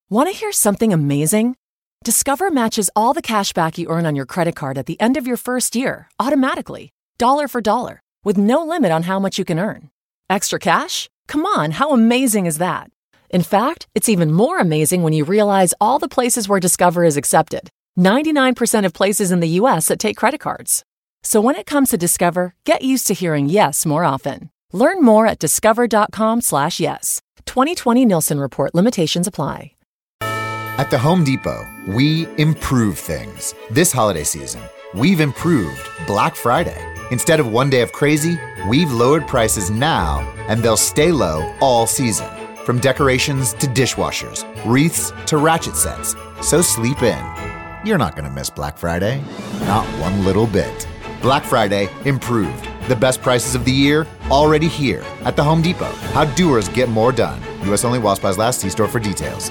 Want to hear something amazing? Discover matches all the cash back you earn on your credit card at the end of your first year, automatically, dollar for dollar, with no limit on how much you can earn. Extra cash? Come on, how amazing is that? In fact, it's even more amazing when you realize all the places where Discover is accepted. 99% of places in the U.S. that take credit cards. So when it comes to Discover, get used to hearing yes more often. Learn more at discover.com/yes. 2020 Nielsen Report. Limitations apply. At the Home Depot, we improve things. This holiday season, we've improved Black Friday. Instead of one day of crazy, we've lowered prices now, and they'll stay low all season. From decorations to dishwashers, wreaths to ratchet sets. So sleep in. You're not going to miss Black Friday. Not one little bit. Black Friday improved. The best prices of the year already here at the Home Depot. How doers get more done. U.S. only while supplies last. See store for details.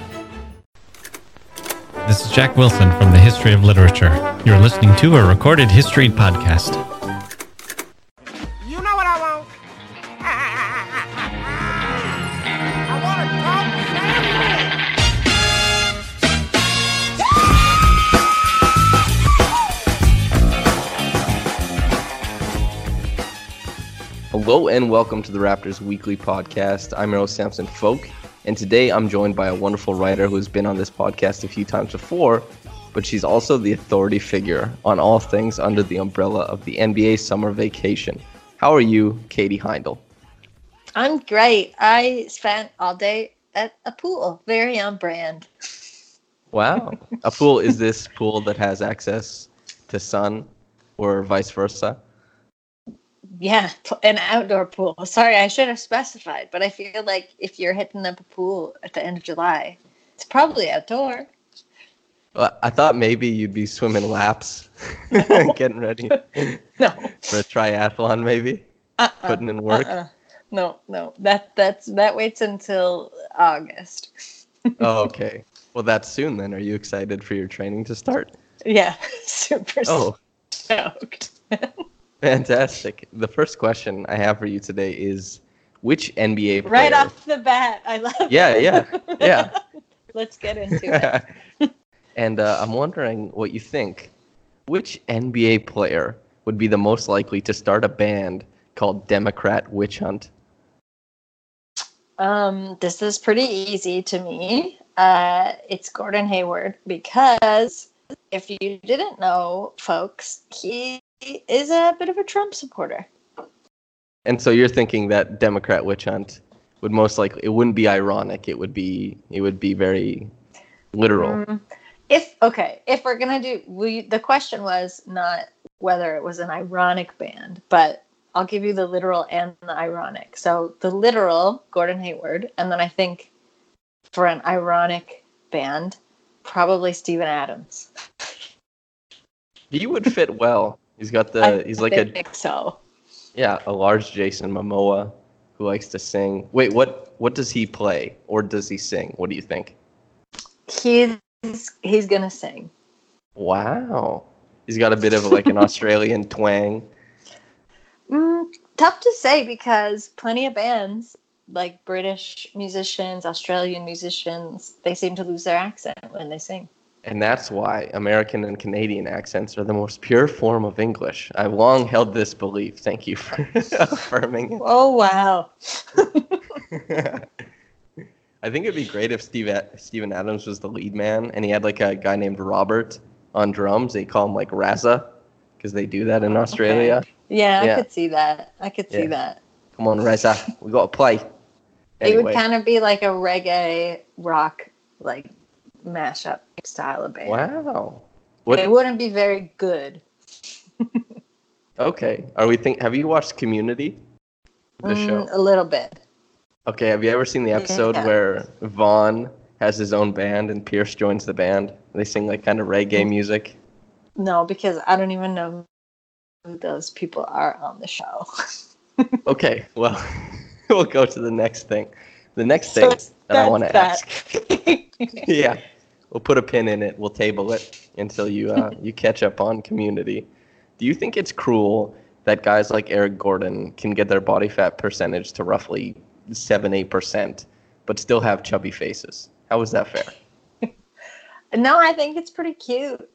This is Jack Wilson from the History of Literature. You're listening to a recorded history podcast. You know what I want? I want to talk family. Hello and welcome to the Raptors Weekly Podcast. I'm Errol Sampson Folk, and today I'm joined by a wonderful writer who's been on this podcast a few times before, but she's also the authority figure on all things under the umbrella of the NBA summer vacation. How are you, Katie Heindel? I'm great. I spent all day at a pool, very on brand. Wow. A pool, is this pool that has access to sun or vice versa? Yeah, an outdoor pool. Sorry, I should have specified, but I feel like if you're hitting up a pool at the end of July, it's probably outdoor. Well, I thought maybe you'd be swimming laps, getting ready No. for a triathlon, maybe, putting in work. No, that waits until August. Oh, okay. Well, that's soon then. Are you excited for your training to start? Yeah, super stoked. Fantastic. The first question I have for you today is, which NBA player... Right off the bat, I love it. Yeah. Let's get into it. And I'm wondering what you think. Which NBA player would be the most likely to start a band called Democrat Witch Hunt? This is pretty easy to me. It's Gordon Hayward, because if you didn't know, folks, he is a bit of a Trump supporter. And so you're thinking that Democrat Witch Hunt would most likely, it wouldn't be ironic, it would be very literal. If we're gonna do, the question was not whether it was an ironic band, but I'll give you the literal and the ironic. So the literal, Gordon Hayward, and then I think for an ironic band, probably Steven Adams. He would fit well. He's got I think so. Yeah, a large Jason Momoa who likes to sing. Wait, what does he play, or does he sing? What do you think? He's gonna sing. Wow, he's got a bit of like an Australian twang. Tough to say, because plenty of bands, like British musicians, Australian musicians, they seem to lose their accent when they sing. And that's why American and Canadian accents are the most pure form of English. I've long held this belief. Thank you for affirming it. Oh, wow. I think it'd be great if Steven Adams was the lead man, and he had like a guy named Robert on drums. They call him like Razza, because they do that in Australia. Okay. Yeah, I could see that. See that. Come on, Razza. We got to play. Anyway. It would kind of be like a reggae rock, like, mashup style of band. Wow. It wouldn't be very good. Okay. Have you watched Community? The show? A little bit. Okay, have you ever seen the episode where Vaughn has his own band and Pierce joins the band? They sing like kind of reggae music? No, because I don't even know who those people are on the show. Okay, well, we'll go to the next thing. The next thing that I want to ask. Yeah, we'll put a pin in it. We'll table it until you catch up on Community. Do you think it's cruel that guys like Eric Gordon can get their body fat percentage to roughly 7-8%, but still have chubby faces? How is that fair? No, I think it's pretty cute.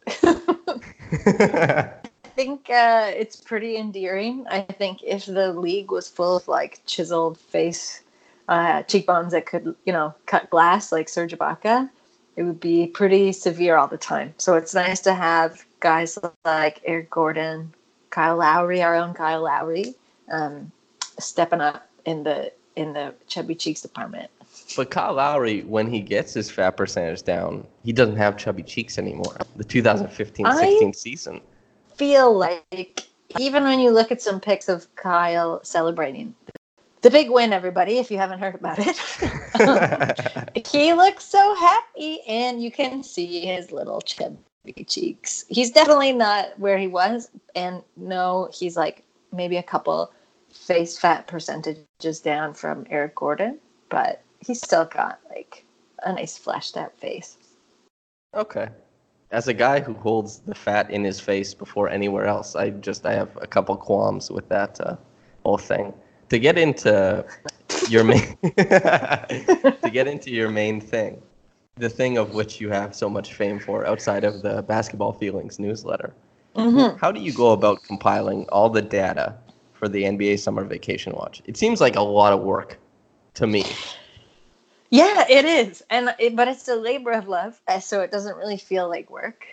I think it's pretty endearing. I think if the league was full of like chiseled face, cheekbones that could, cut glass like Serge Ibaka, it would be pretty severe all the time. So it's nice to have guys like Eric Gordon, Kyle Lowry, our own Kyle Lowry, stepping up in the chubby cheeks department. But Kyle Lowry, when he gets his fat percentage down, he doesn't have chubby cheeks anymore. The 2015-16 season. Feel like even when you look at some pics of Kyle celebrating the big win, everybody, if you haven't heard about it, he looks so happy, and you can see his little chubby cheeks. He's definitely not where he was, and no, he's like maybe a couple face fat percentages down from Eric Gordon, but he's still got like a nice fleshed out face. Okay. As a guy who holds the fat in his face before anywhere else, I have a couple qualms with that whole thing. To get into your main thing, the thing of which you have so much fame for outside of the Basketball Feelings newsletter. Mm-hmm. How do you go about compiling all the data for the NBA Summer Vacation Watch? It seems like a lot of work to me. Yeah, it is, but it's a labor of love, so it doesn't really feel like work.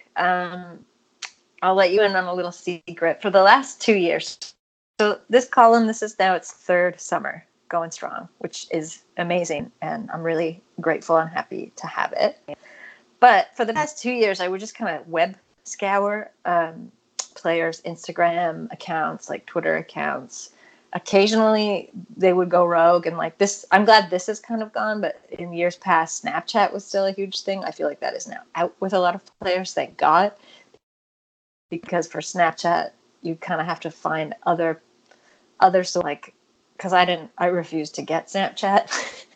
I'll let you in on a little secret. For the last 2 years, so this column, this is now its third summer going strong, which is amazing, and I'm really grateful and happy to have it. But for the past 2 years, I would just kind of web scour players' Instagram accounts, like Twitter accounts. Occasionally they would go rogue and like this. I'm glad this is kind of gone, but in years past, Snapchat was still a huge thing. I feel like that is now out with a lot of players, thank God. Because for Snapchat, you kind of have to find other so like, because I refused to get Snapchat.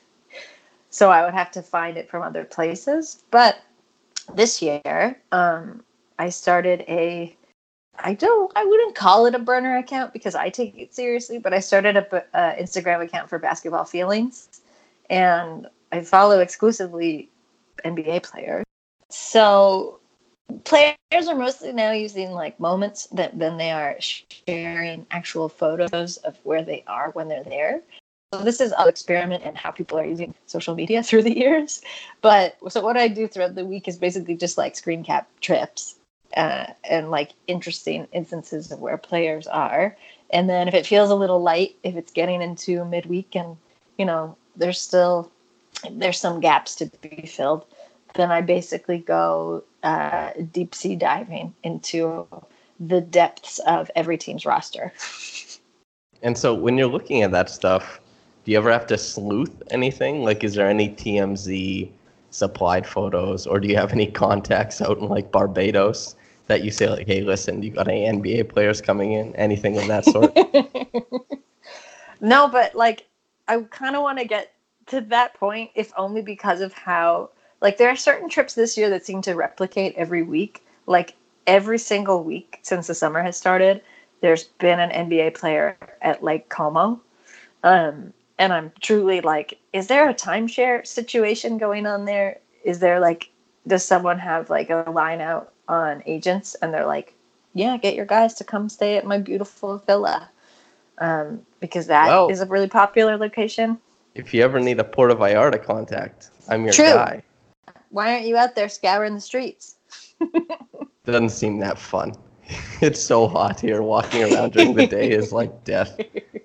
So I would have to find it from other places. But this year, I started I wouldn't call it a burner account because I take it seriously, but I started a Instagram account for Basketball Feelings, and I follow exclusively NBA players. So players are mostly now using like moments than they are sharing actual photos of where they are when they're there. So this is an experiment in how people are using social media through the years. But so what I do throughout the week is basically just like screen cap trips. And like interesting instances of where players are. And then if it feels a little light, if it's getting into midweek and, there's some gaps to be filled, then I basically go deep sea diving into the depths of every team's roster. And so when you're looking at that stuff, do you ever have to sleuth anything? Like, is there any TMZ supplied photos, or do you have any contacts out in like Barbados that you say like, hey, listen, you got any NBA players coming in? Anything of that sort? No, but like, I kind of want to get to that point, if only because of how, like, there are certain trips this year that seem to replicate every week. Like, every single week since the summer has started, there's been an NBA player at Lake Como. And I'm truly like, is there a timeshare situation going on there? Is there like, does someone have like a line out on agents and they're like, yeah, get your guys to come stay at my beautiful villa, because that is a really popular location. If you ever need a Puerto Vallarta contact, I'm your guy. Why aren't you out there scouring the streets? Doesn't seem that fun. It's so hot here. Walking around during the day is like death.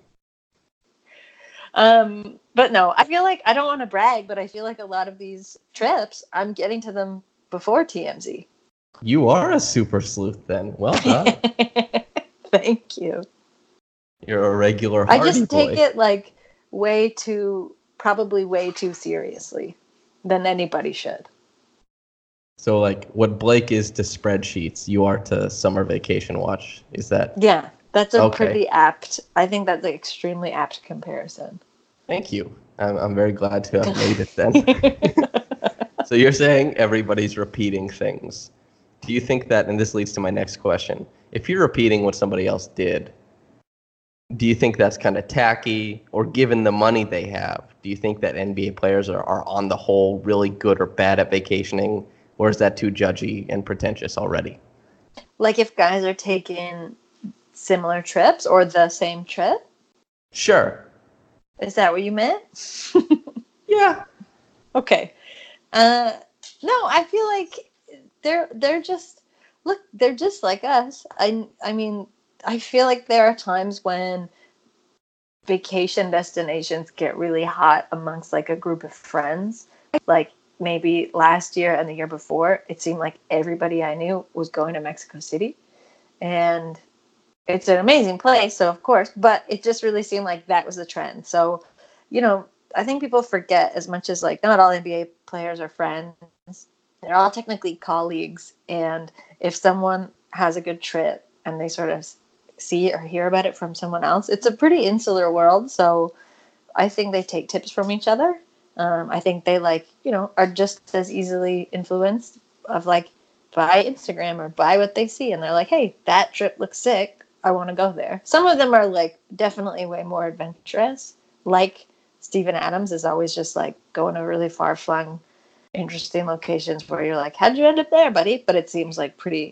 But no, I feel like, I don't want to brag, but I feel like a lot of these trips, I'm getting to them before TMZ. You are a super sleuth then. Well done. Thank you. You're a regular Hardy boy. I just take it like probably way too seriously than anybody should. So like what Blake is to spreadsheets, you are to Summer Vacation Watch. Is that? Yeah, that's a pretty apt, I think that's an extremely apt comparison. Thank you. I'm very glad to have made it then. So you're saying everybody's repeating things. Do you think that, and this leads to my next question, if you're repeating what somebody else did, do you think that's kind of tacky? Or given the money they have, do you think that NBA players are on the whole really good or bad at vacationing or is that too judgy and pretentious already? Like if guys are taking similar trips or the same trip? Sure. Is that what you meant? Yeah. Okay. No, I feel like they're just they're just like us. I mean, I feel like there are times when vacation destinations get really hot amongst like a group of friends. Like maybe last year and the year before, it seemed like everybody I knew was going to Mexico City. And it's an amazing place, so of course, but it just really seemed like that was the trend. So, I think people forget, as much as like not all NBA players are friends, they're all technically colleagues. And if someone has a good trip and they sort of see or hear about it from someone else, it's a pretty insular world. So I think they take tips from each other. I think they are just as easily influenced of like by Instagram or by what they see. And they're like, hey, that trip looks sick. I want to go there. Some of them are like definitely way more adventurous. Like Steven Adams is always just like going to really far flung, interesting locations where you're like, how'd you end up there, buddy? But it seems like pretty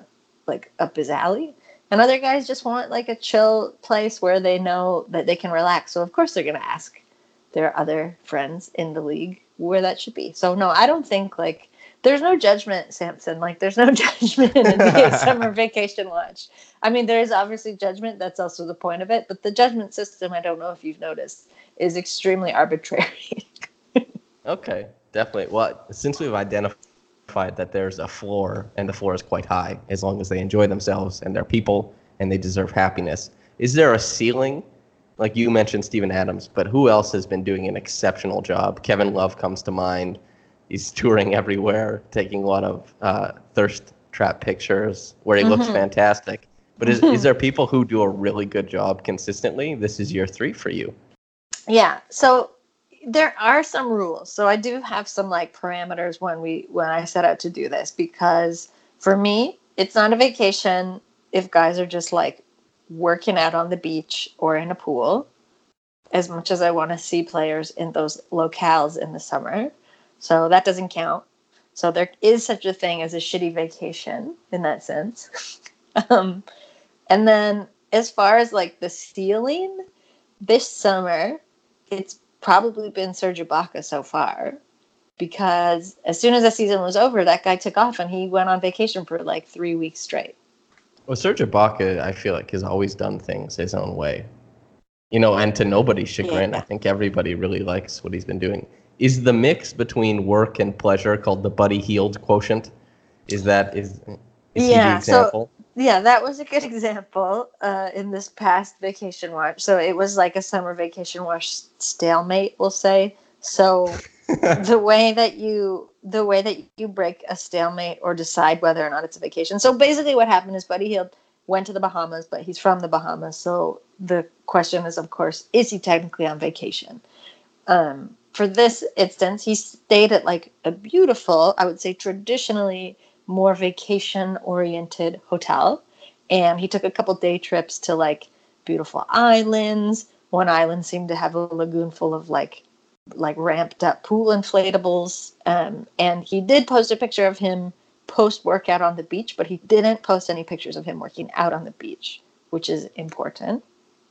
like up his alley. And other guys just want like a chill place where they know that they can relax. So of course they're going to ask their other friends in the league where that should be. So no, I don't think like there's no judgment, Samson. Like there's no judgment in NBA summer vacation watch. I mean, there is obviously judgment. That's also the point of it. But the judgment system, I don't know if you've noticed, is extremely arbitrary. Okay, definitely. Well, since we've identified that there's a floor, and the floor is quite high, as long as they enjoy themselves and they're people and they deserve happiness, is there a ceiling? Like you mentioned Steven Adams, but who else has been doing an exceptional job? Kevin Love comes to mind. He's touring everywhere, taking a lot of thirst trap pictures where he looks fantastic. But is there people who do a really good job consistently? This is year 3 for you. Yeah. So there are some rules. So I do have some like parameters when I set out to do this, because for me, it's not a vacation if guys are just like working out on the beach or in a pool, as much as I want to see players in those locales in the summer. So that doesn't count. So there is such a thing as a shitty vacation in that sense. And then as far as like the ceiling, this summer, it's probably been Serge Ibaka so far, because as soon as the season was over, that guy took off and he went on vacation for like 3 weeks straight. Well, Serge Ibaka, I feel like, has always done things his own way. And to nobody's chagrin, I think everybody really likes what he's been doing. Is the mix between work and pleasure called the Buddy Hield quotient? Is he the example? So, that was a good example in this past vacation watch. So it was like a summer vacation watch stalemate, we'll say. So the way that you break a stalemate or decide whether or not it's a vacation. So basically what happened is Buddy Hield went to the Bahamas, but he's from the Bahamas. So the question is, of course, is he technically on vacation? For this instance, he stayed at like a beautiful, I would say traditionally more vacation-oriented hotel. And he took a couple day trips to like beautiful islands. One island seemed to have a lagoon full of like ramped up pool inflatables. And he did post a picture of him post-workout on the beach, but he didn't post any pictures of him working out on the beach, which is important.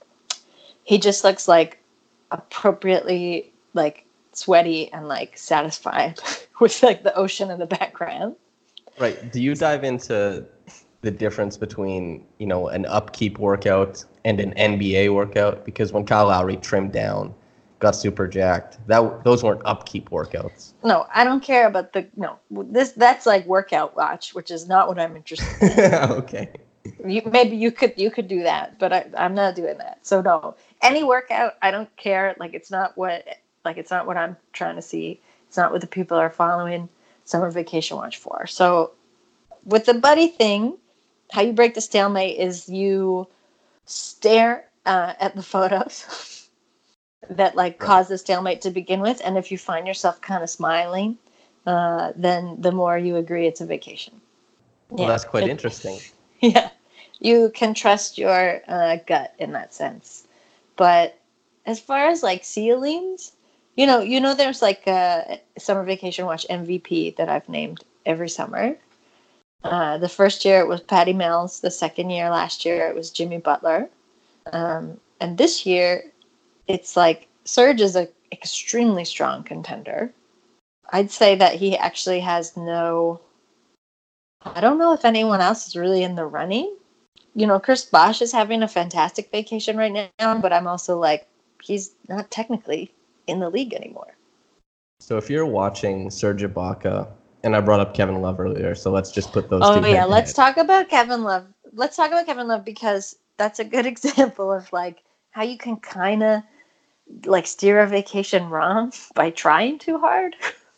He just looks like appropriately like sweaty and like satisfied with like the ocean in the background. Right. Do you dive into the difference between, an upkeep workout and an NBA workout? Because when Kyle Lowry trimmed down, got super jacked, those weren't upkeep workouts. No, I don't care about that's like workout watch, which is not what I'm interested in. Okay. Maybe you could do that, but I'm not doing that. So no, any workout, I don't care. Like it's not what I'm trying to see. It's not what the people are following summer vacation watch for. So with the buddy thing, how you break the stalemate is you stare at the photos that cause the stalemate to begin with, and if you find yourself kind of smiling, then the more you agree it's a vacation. Well, that's quite interesting. Yeah, you can trust your gut in that sense. But as far as ceilings, there's a summer vacation watch MVP that I've named every summer. The first year it was Patty Mills. The second year last year it was Jimmy Butler. And this year it's like Serge is an extremely strong contender. I'd say that he actually has I don't know if anyone else is really in the running. You know, Chris Bosh is having a fantastic vacation right now, but I'm also like, he's not technically in the league anymore. So if you're watching Serge Ibaka, and I brought up Kevin Love earlier, so let's just put those two Oh, yeah, head to let's head. talk about Kevin Love. Let's talk about Kevin Love because that's a good example of like how you can kind of like steer a vacation wrong by trying too hard.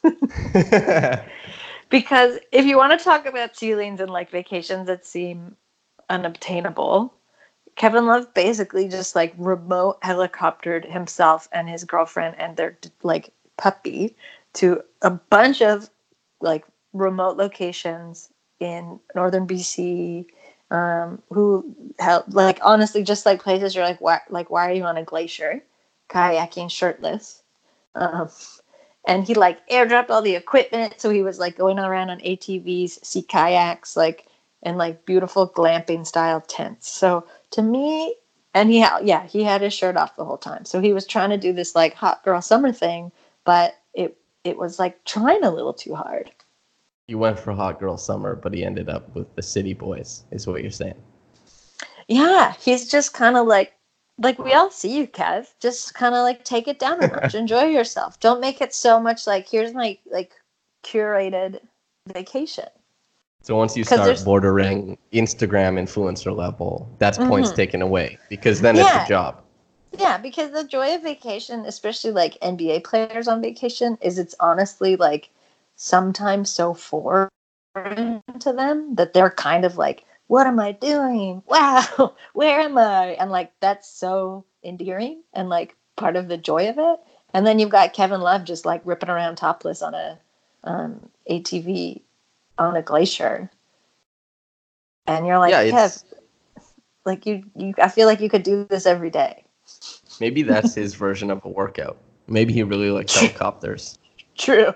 Because if you want to talk about ceilings and like vacations that seem unobtainable, Kevin Love basically just like remote helicoptered himself and his girlfriend and their like puppy to a bunch of like remote locations in northern BC, who held, like honestly just like places you're like why are you on a glacier kayaking shirtless, and he like airdropped all the equipment, so he was like going around on ATVs, sea kayaks, like and like beautiful glamping style tents. So to me, and he had his shirt off the whole time, so he was trying to do this like hot girl summer thing, but it was like trying a little too hard. You went for hot girl summer, but he ended up with the city boys, is what you're saying. Yeah, he's just kind of like we all see you, Kev. Just kind of like take it down a notch. Enjoy yourself. Don't make it so much like here's my like curated vacation. So once you start bordering Instagram influencer level, that's points taken away because then it's a job. Yeah, because the joy of vacation, especially like NBA players on vacation, is it's honestly like sometimes so foreign to them that they're kind of like, what am I doing? Wow, where am I? And like that's so endearing and like part of the joy of it. And then you've got Kevin Love just like ripping around topless on a ATV on a glacier, and you're like, Kev, like you I feel like you could do this every day. Maybe that's his version of a workout. Maybe he really likes helicopters. True.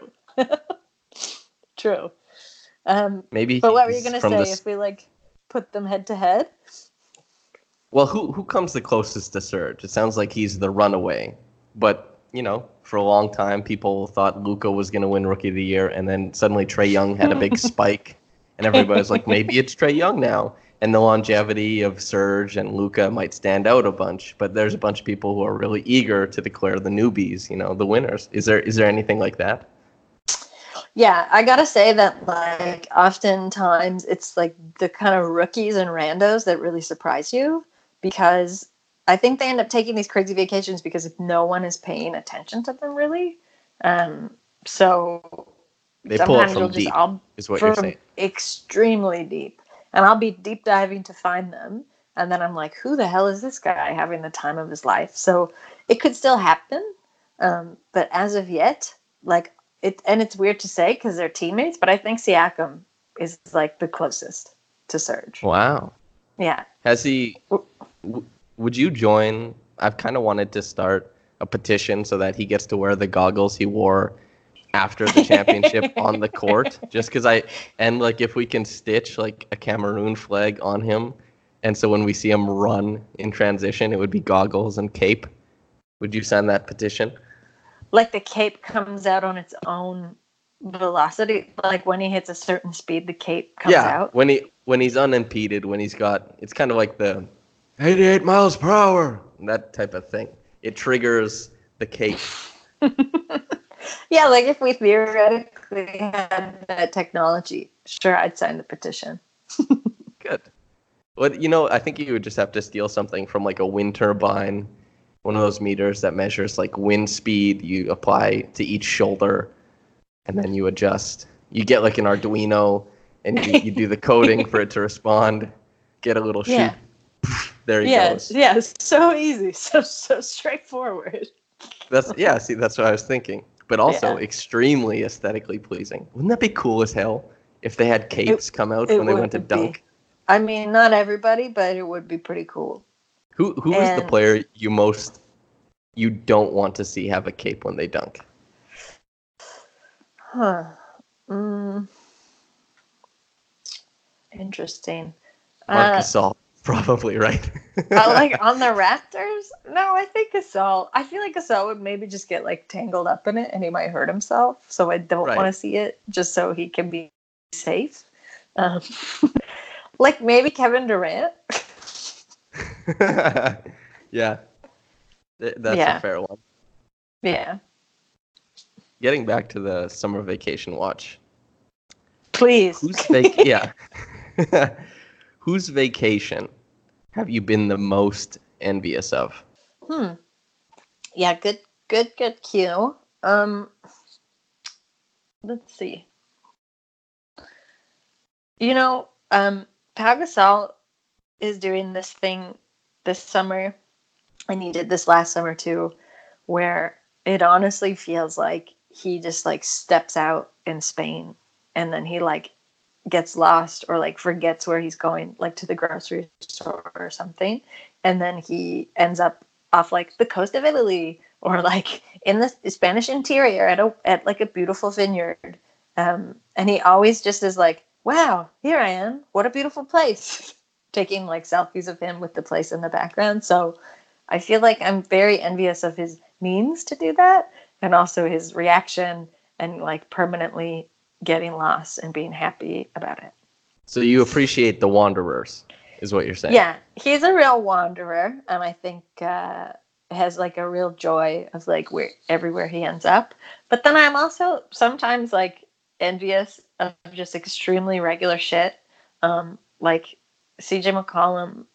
True. Maybe. But what were you gonna say if we like put them head to head? Well, who comes the closest to Serge? It sounds like he's the runaway, but you know, for a long time, people thought Luka was going to win Rookie of the Year, and then suddenly Trae Young had a big spike, and everybody was like, maybe it's Trae Young now. And the longevity of Serge and Luka might stand out a bunch, but there's a bunch of people who are really eager to declare the newbies, you know, the winners. Is there anything like that? Yeah, I gotta say that like oftentimes it's like the kind of rookies and randos that really surprise you, because I think they end up taking these crazy vacations because if no one is paying attention to them really. So they pull it from deep, is what you're saying. Extremely deep. And I'll be deep diving to find them. And then I'm like, who the hell is this guy having the time of his life? So it could still happen. But as of yet, like it's weird to say because they're teammates, but I think Siakam is like the closest to Serge. Wow. Yeah. Has he... Would you join? I've kind of wanted to start a petition so that he gets to wear the goggles he wore after the championship on the court, just because like if we can stitch like a Cameroon flag on him, and so when we see him run in transition, it would be goggles and cape. Would you sign that petition? Like the cape comes out on its own velocity, like when he hits a certain speed, the cape comes out. Yeah, when he's unimpeded, when he's got, it's kind of like the 88 miles per hour, that type of thing. It triggers the cape. Yeah, like if we theoretically had that technology, sure, I'd sign the petition. Good. Well, you know, I think you would just have to steal something from like a wind turbine, one of those meters that measures like wind speed. You apply to each shoulder, and then you adjust. You get like an Arduino, and you do the coding for it to respond. Get a little sheep. Yeah. There he goes. Yeah, so easy, so straightforward. That's what I was thinking. But also extremely aesthetically pleasing. Wouldn't that be cool as hell if they had capes come out when they went to dunk? I mean, not everybody, but it would be pretty cool. Who is the player you don't want to see have a cape when they dunk? interesting. Marc Gasol, probably, right? Like on the Raptors? No, I think Gasol. I feel like Gasol would maybe just get like tangled up in it and he might hurt himself. So I don't want to see it just so he can be safe. Like maybe Kevin Durant. Yeah. That's a fair one. Yeah. Getting back to the summer vacation watch. Please. Whose vacation have you been the most envious of? Yeah, good cue. Let's see. Pau Gasol is doing this thing this summer, and he did this last summer too, where it honestly feels like he just like steps out in Spain and then he like gets lost or like forgets where he's going, like to the grocery store or something, and then he ends up off like the coast of Italy or like in the Spanish interior at like a beautiful vineyard, and he always just is like, wow, here I am, what a beautiful place, taking like selfies of him with the place in the background. So I feel like I'm very envious of his means to do that, and also his reaction and like permanently getting lost and being happy about it. So you appreciate the wanderers, is what you're saying? Yeah, he's a real wanderer, and I think has like a real joy of like everywhere he ends up. But then I'm also sometimes like envious of just extremely regular shit. Like CJ McCollum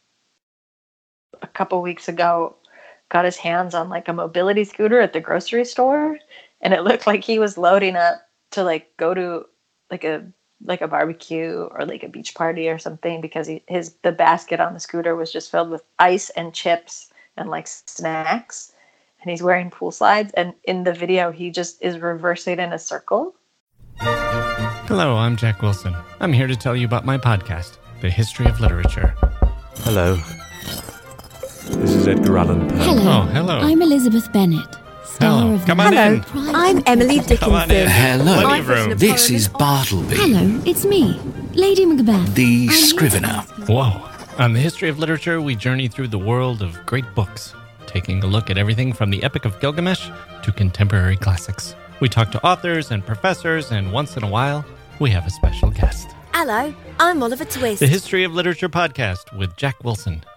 a couple weeks ago got his hands on like a mobility scooter at the grocery store, and it looked like he was loading up to like go to like a barbecue or like a beach party or something, because the basket on the scooter was just filled with ice and chips and like snacks, and he's wearing pool slides, and in the video he just is reversing in a circle. Hello, I'm Jack Wilson. I'm here to tell you about my podcast, The History of Literature. Hello. This is Edgar Allan Poe. Hello. Oh, hello. I'm Elizabeth Bennet, star of Come on in. I'm Emily Dickinson. Come on in. Hello. Plenty of room. This is Bartleby. Hello, it's me, Lady Macbeth. The I'm here Scrivener. to ask you- Whoa. On The History of Literature, we journey through the world of great books, taking a look at everything from the Epic of Gilgamesh to contemporary classics. We talk to authors and professors, and once in a while, we have a special guest. Hello, I'm Oliver Twist. The History of Literature podcast with Jack Wilson.